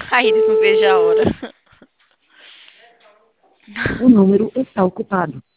Ai, não vejo a hora. O número está ocupado.